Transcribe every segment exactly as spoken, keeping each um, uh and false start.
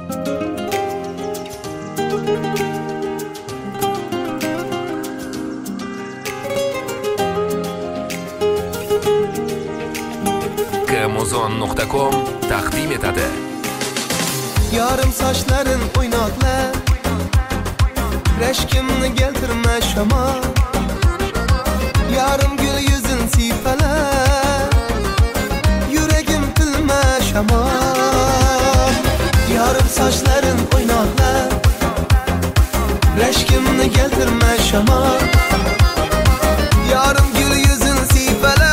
Amazon nuqta com taqdim etadi. Yarım saçların oynakla, reşkimni keltirme şamol. Yarım gül yüzün siypala, yüregim tilme şamol. Yarım saçların oynakla, reşkimni keltirme şamol. Yarım gül yüzün siypala,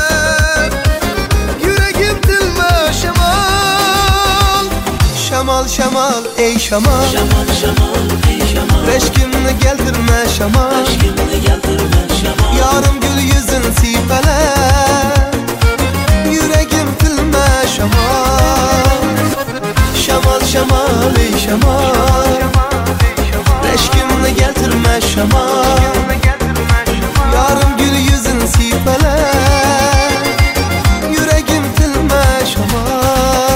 Şamal şamal ey şamal, şamal şamal ey şamal, reşkimni keltirme şamal, reşkimni keltirme şamal. Yarım gül yüzün siypala, yüregim tilme şamal. Şamal şamal ey şamal, reşkimni keltirme şamal, Yarım gül yüzün siypala, yüregim tilme şamal.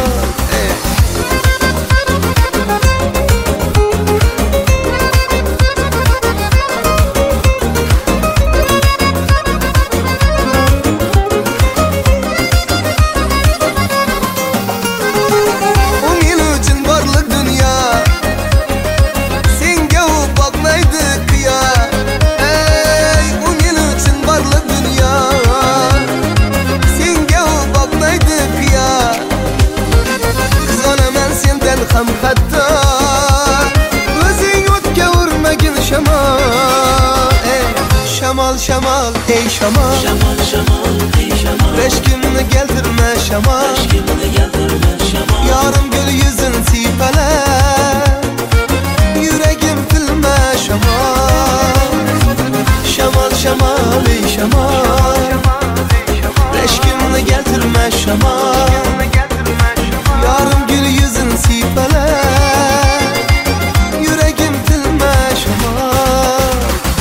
Ham hatta o'zing o'tga urmagin shamol, ey shamol shamol ey shamol, Şamal şamal ey şamal, reşkimni keltirme shamol, reşkimni keltirme şamal. Yarım gül yüzün siypala, yüregim tilme shamol. Shamol shamol ey shamol, reşkimni keltirme shamol, Yarım gül yüzün siypala, yüregim tilme şamal.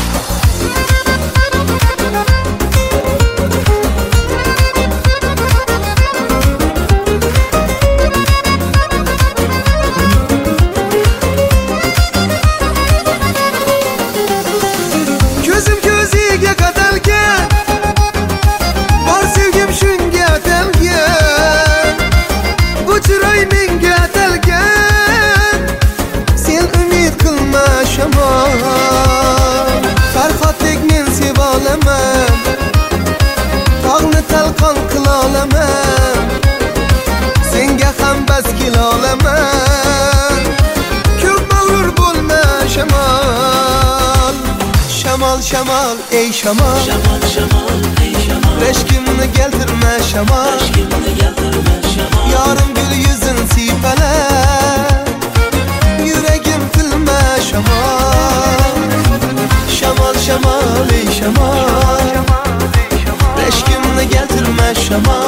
Gözüm gözüge kadalgan, var sevgim shunga atalgan. Bu chiroy menga atalgan, sen umid qilma shamol. Farhodbek men seva olaman, tog'ni talqon qila olaman, senga ham bas kela olaman. Ko'p mag'rur bo'lma shamol. Shamol shamol ey shamol, Şamal şamal ey şamal, reşkimni keltirme shamol, reşkimni keltirme şamal. Yarım gül yüzün siypala, yüregim tilme şamal. Şamal şamal ey şamal, reşkimni keltirme şamal.